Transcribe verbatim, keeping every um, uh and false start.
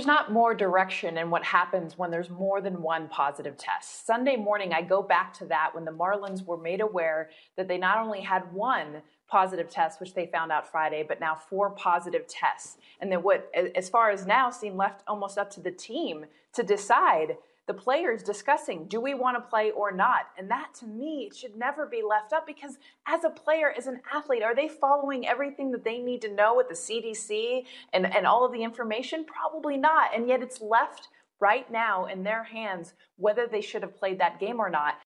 there's not more direction in what happens when there's more than one positive test. Sunday morning, I go back to that when the Marlins were made aware that they not only had one positive test, which they found out Friday, but now four positive tests. And then what, as far as now, seemed left almost up to the team to decide, the players discussing, do we want to play or not? And that, to me, it should never be left up, because as a player, as an athlete, are they following everything that they need to know with the C D C and, and all of the information? Probably not. And yet it's left right now in their hands whether they should have played that game or not.